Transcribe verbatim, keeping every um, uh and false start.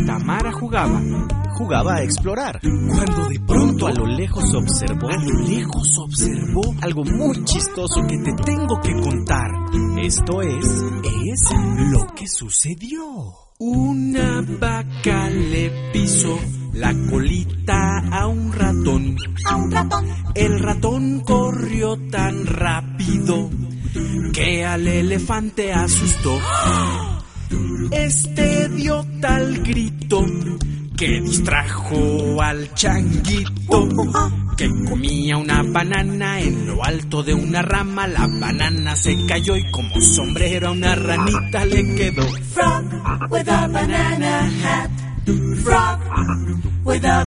Tamara jugaba, jugaba a explorar, cuando de pronto a lo lejos observó, a lo lejos observó algo muy chistoso que te tengo que contar. Esto es, es lo que sucedió. Una vaca le pisó la colita a un ratón. A un ratón. El ratón corrió tan rápido que al elefante asustó. Este dio tal grito que distrajo al changuito, que comía una banana en lo alto de una rama. La banana se cayó y como sombrero a una ranita le quedó. Frog with a banana hat. Frog with a